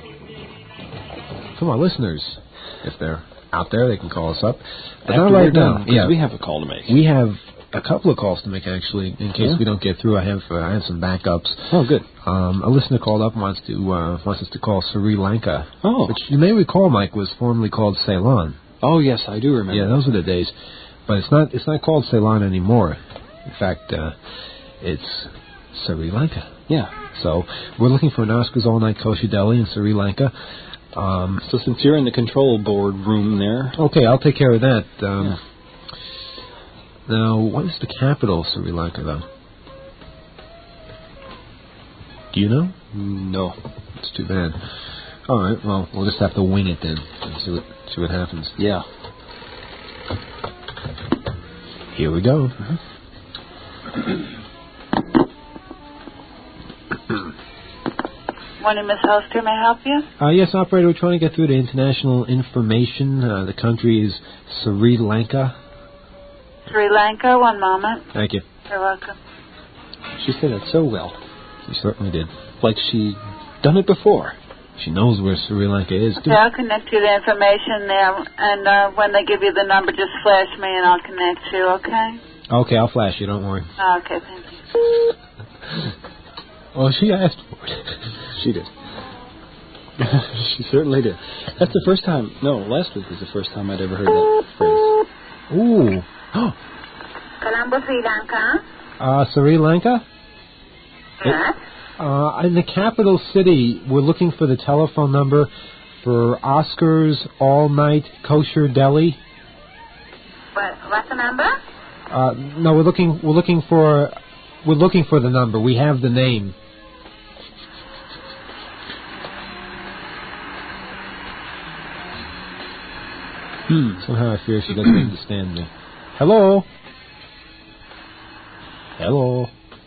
Come on, listeners. If they're out there, they can call us up. But not right now. Yeah, we have a call to make. We have a couple of calls to make, actually, in case we don't get through. I have some backups. Oh, good. A listener called up and wants us to call Sri Lanka, which you may recall, Mike, was formerly called Ceylon. Oh, yes, I do remember. Yeah, those were the days. But it's not called Ceylon anymore. In fact, it's Sri Lanka. Yeah. So we're looking for an Oscar's All Night Kosher Deli in Sri Lanka. So since you're in the control board room there... Okay, I'll take care of that. Now, what is the capital of Sri Lanka, though? Do you know? No. It's too bad. All right, well, we'll just have to wing it then and see what happens. Yeah. Here we go. Morning, Miss Holster. May I help you? Yes, operator, we're trying to get through to international information. The country is Sri Lanka. Sri Lanka, one moment. Thank you. You're welcome. She said that so well. She certainly did. Like she done it before. She knows where Sri Lanka is, too. Okay, I'll connect you to the information there, and when they give you the number, just flash me and I'll connect you, okay? Okay, I'll flash you, don't worry. Okay, thank you. Well, she asked for it. She did. She certainly did. That's the first time. No, last week was the first time I'd ever heard that phrase. Ooh. Colombo, Sri Lanka. Sri Lanka? Yes. In the capital city, we're looking for the telephone number for Oscar's All Night Kosher Deli. What's the number? No, we're looking for the number. We have the name. Somehow I fear she doesn't understand me. Hello? Hello?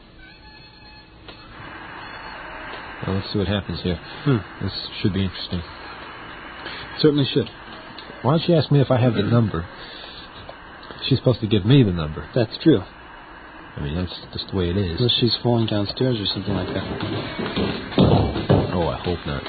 Well, let's see what happens here. This should be interesting. Certainly should. Why don't you ask me if I have the number? She's supposed to give me the number. That's true. I mean, that's just the way it is. Unless she's falling downstairs or something like that. Oh, I hope not.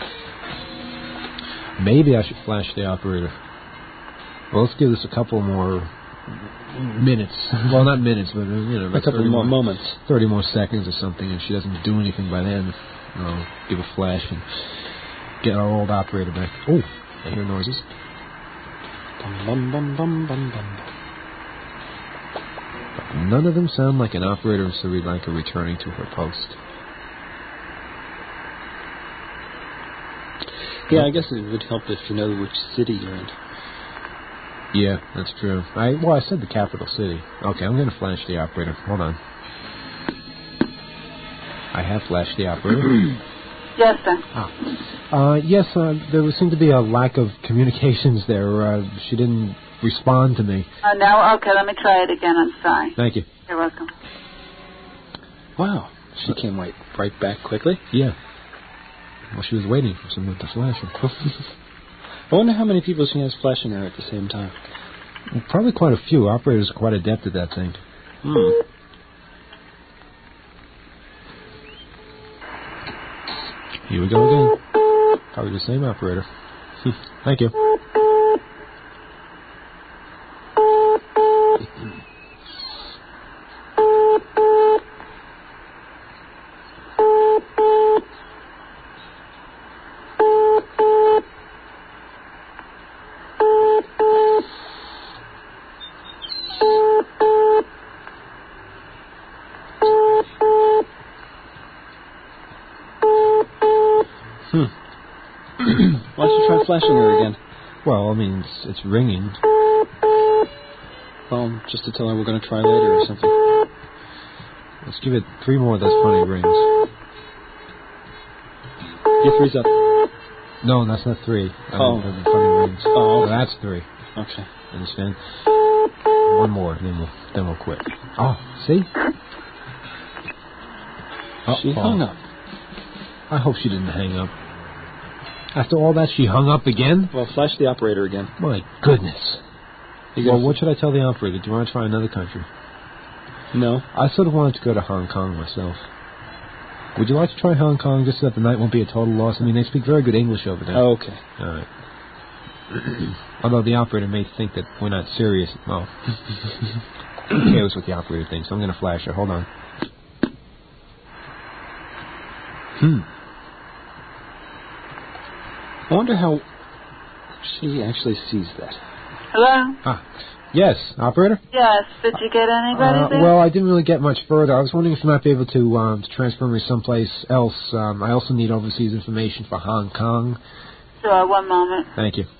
Maybe I should flash the operator. Well, let's give this a couple more minutes. Well, not minutes, but, a couple more moments. 30 more seconds or something. If she doesn't do anything by then, I'll give a flash and get our old operator back. Oh, I hear noises. Bum, bum, bum, bum, bum, bum. None of them sound like an operator of Sri Lanka returning to her post. Yeah, I guess it would help if you know which city you're in. Yeah, that's true. I said the capital city. Okay, I'm going to flash the operator. Hold on. I have flashed the operator. Yes, sir. Yes, there seemed to be a lack of communications there. She didn't respond to me. No? Okay, let me try it again. I'm sorry. Thank you. You're welcome. Wow, she came right back quickly. Yeah. Well, she was waiting for someone to flash her. I wonder how many people she has flashing her at the same time. Well, probably quite a few. Operators are quite adept at that thing. Here we go again. Probably the same operator. Thank you. Why don't you try flashing her again? Well, I mean, it's ringing. Well, just to tell her we're going to try later or something. Let's give it 3 more of those funny rings. Your 3's up. No, that's not 3. Oh. The funny rings. Oh, okay. No, that's 3. Okay. Understand? 1 more, then we'll quit. Oh, see? She hung up. I hope she didn't hang up. After all that, she hung up again? Well, flash the operator again. My goodness. Well, what should I tell the operator? Do you want to try another country? No. I sort of wanted to go to Hong Kong myself. Would you like to try Hong Kong just so that the night won't be a total loss? I mean, they speak very good English over there. Oh, okay. All right. Although the operator may think that we're not serious. Well, who cares what the operator thinks? I'm going to flash her. Hold on. I wonder how she actually sees that. Hello? Yes, operator? Yes. Did you get anybody there? Well, I didn't really get much further. I was wondering if you might be able to transfer me someplace else. I also need overseas information for Hong Kong. Sure, 1 moment. Thank you.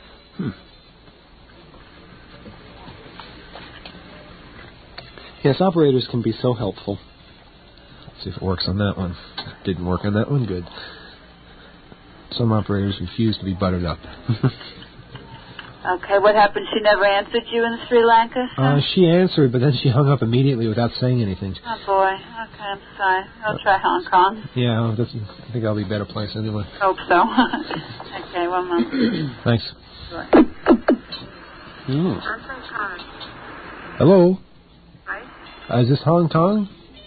Yes, operators can be so helpful. Let's see if it works on that one. Didn't work on that one. Good. Some operators refuse to be buttered up. Okay, what happened? She never answered you in Sri Lanka? She answered, but then she hung up immediately without saying anything. Oh, boy. Okay, I'm sorry. I'll try Hong Kong. Yeah, I think that'll be a better place anyway. Hope so. Okay, one moment. Thanks. Sure. Oh. Hello? Right? Is this Hong Kong?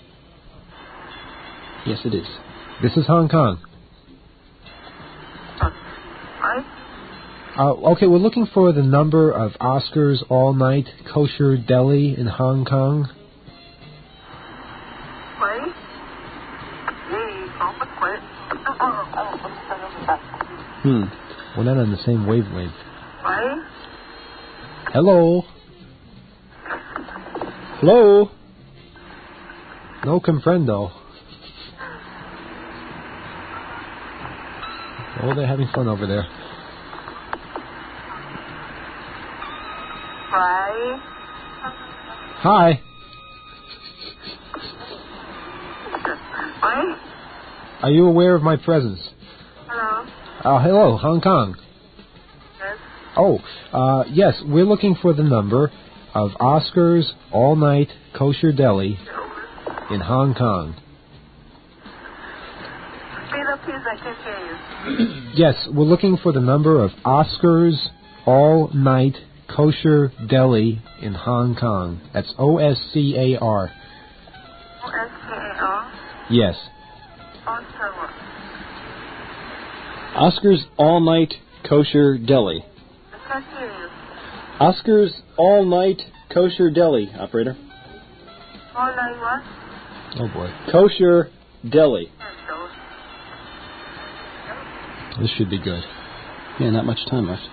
Yes, it is. This is Hong Kong. Okay, we're looking for the number of Oscar's All Night Kosher Deli in Hong Kong. We're not on the same wavelength. Hello? Hello? No comprendo. Oh, they're having fun over there. Hi. Are you aware of my presence? Hello. Hello, Hong Kong. Yes. Oh, yes, we're looking for the number of Oscar's All Night Kosher Deli in Hong Kong. Please, I can't hear you. Yes, we're looking for the number of Oscar's All Night Kosher Deli in Hong Kong. That's OSCAR. OSCAR? Yes. Oscar's All Night Kosher Deli. I can't hear you. Oscar's All Night Kosher Deli, operator. All night what? Oh boy. Kosher Deli. This should be good. Yeah, not much time left.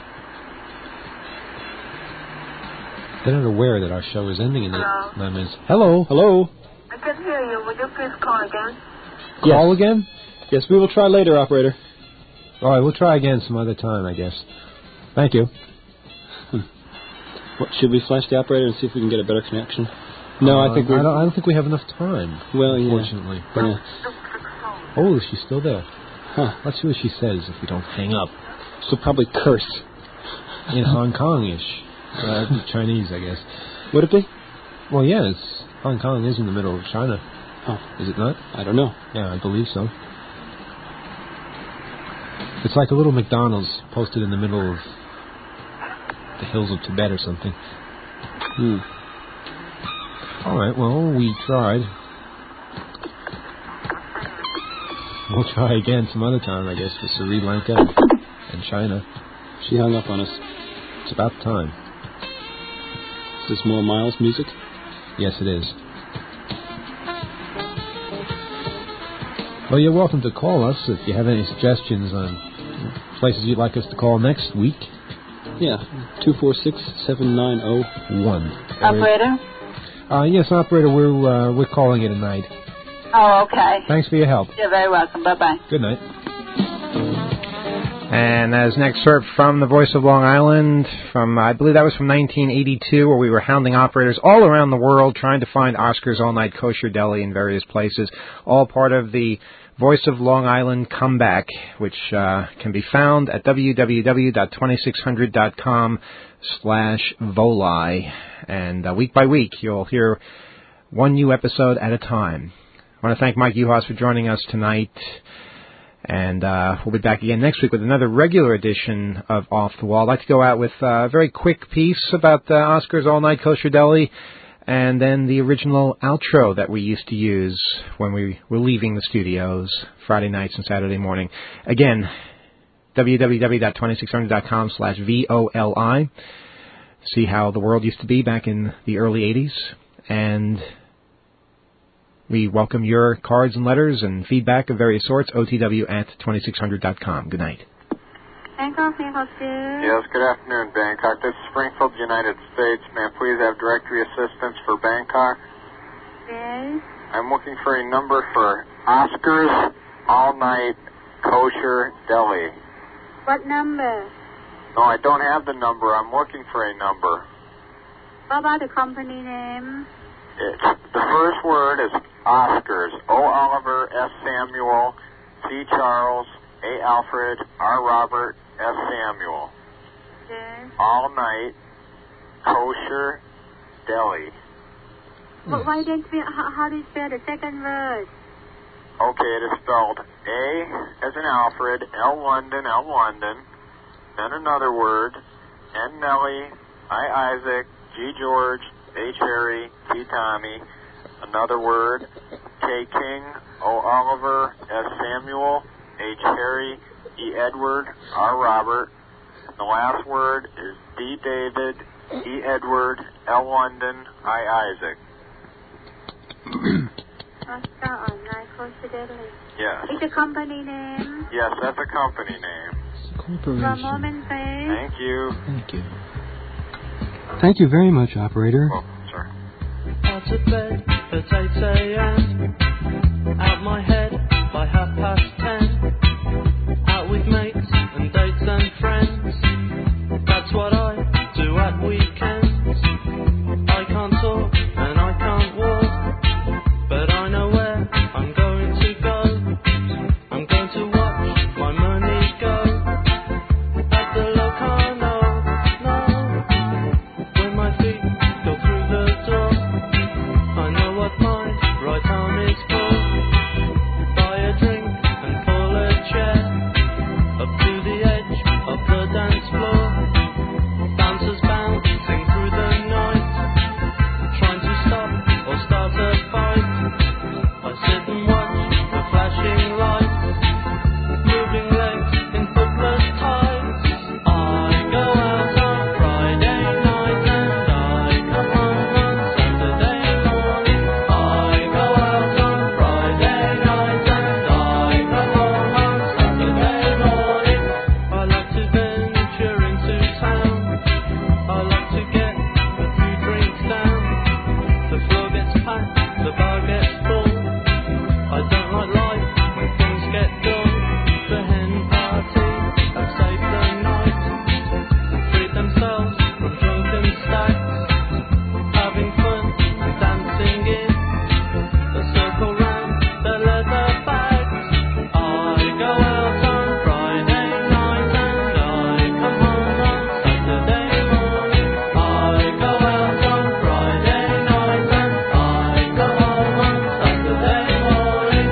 They're not aware that our show is ending in 9 minutes. Hello? Hello? I can hear you. Would you please call again? Call again? Yes, we will try later, operator. All right, we'll try again some other time, I guess. Thank you. What, should we flash the operator and see if we can get a better connection? No, I think we. I don't think we have enough time. Well, unfortunately. Yeah. Oh, she's still there. Huh. Let's see what she says if we don't hang up. She'll probably curse. In Hong Kong-ish. Chinese, I guess. Would it be? Well, yes. Hong Kong is in the middle of China. Oh. Is it not? I don't know. Yeah, I believe so. It's like a little McDonald's posted in the middle of the hills of Tibet or something. All right, well, we tried. We'll try again some other time, I guess, for Sri Lanka and China. She hung up on us. It's about time. Is this more Miles music? Yes, it is. Well, you're welcome to call us if you have any suggestions on places you'd like us to call next week. Yeah, 246-7901. Operator? Yes, operator, we're calling it a night. Oh, okay. Thanks for your help. You're very welcome. Bye-bye. Good night. And as an excerpt from The Voice of Long Island, from I believe that was from 1982, where we were hounding operators all around the world trying to find Oscar's All Night Kosher Deli in various places, all part of the Voice of Long Island comeback, which can be found at www.2600.com/Voli. And week by week, you'll hear one new episode at a time. I want to thank Mike Uhas for joining us tonight. And we'll be back again next week with another regular edition of Off the Wall. I'd like to go out with a very quick piece about Oscar's All Night Kosher Deli, and then the original outro that we used to use when we were leaving the studios Friday nights and Saturday morning. Again, www.2600.com/VOLI. See how the world used to be back in the early 80s. And we welcome your cards and letters and feedback of various sorts, otw@2600.com. Good night. Bangkok, Yes, good afternoon, Bangkok. This is Springfield, United States. May I please have directory assistance for Bangkok? Yes. I'm looking for a number for Oscar's All Night Kosher Deli. What number? No, I don't have the number. I'm looking for a number. What about the company name? The first word is Oscar's. O. Oliver, S. Samuel, C. Charles, A. Alfred, R. Robert, S. Samuel. Yes. All night, kosher, deli. But why don't we, how do you spell the second word? Okay, it is spelled A as in Alfred, L. London, then another word, N. Nellie, I. Isaac, G. George, H. Harry, T. Tommy, another word, K. King, O. Oliver, S. Samuel, H. Harry, E. Edward, R. Robert. The last word is D. David, E. Edward, L. London, I. Isaac. Oscar Online Coincidentally. Yes. It's a company name. Yes, that's a company name. One moment, please. Thank you. Thank you. Thank you very much, operator. Welcome, sir. Out of bed at 8 a.m. Out my head by 10:30. Out with mates and dates and friends. That's what I do at weekends. I can't talk and I can't walk, but I know where I'm going to go. I'm going to watch my money go at the Locarno. When my feet go through the door, I know what my right arm is for. Buy a drink and pull a chair up to the edge of the dance floor. Bouncers bouncing through the night, trying to stop or start a fight. I sit and watch the flashing lights, moving legs in footless tights. I go out on Friday night and I come home on Saturday morning. I go out on Friday night and I come home on Saturday morning. I like to venture into town. I like to get a few drinks down. The floor gets packed, the bar gets full. I don't like life when things get dull. The hen party have saved the night, freed themselves from drunken stacks, having fun and dancing in the circle round the leather bags. I go out on Friday night and I come home on Saturday morning. I go out on Friday night and I come home on Saturday morning.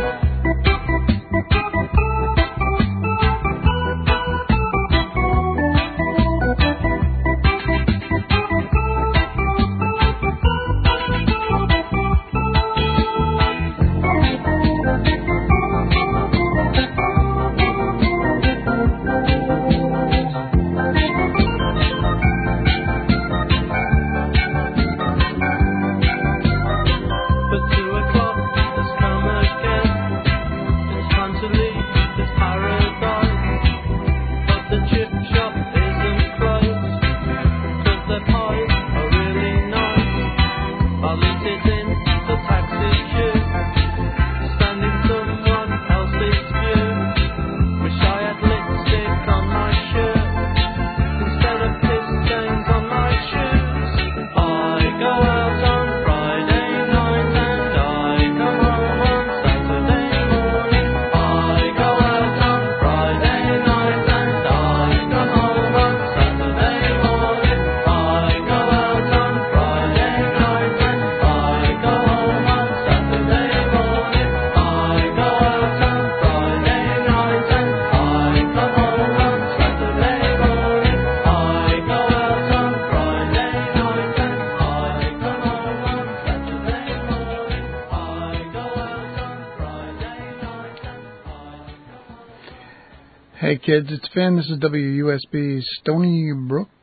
But 2 o'clock has come again. It's time to leave this paradise. But the chip shop isn't closed, 'cause their pies are really nice. I'll eat it in the taxi queue, standing someone else's view. Wish I had lipstick on my shirt instead of piss stains on my shoes. I go out on Friday night and I come home on Saturday morning. I go out on Friday night and I come home on Saturday morning. I go out on Friday night and I go home on Saturday morning. I go out on Friday night and I come home on Saturday morning. I go out on Friday night and I come home on Saturday morning. I go out on Friday night and Hey kids, it's Finn. This is WUSB Stony Brook.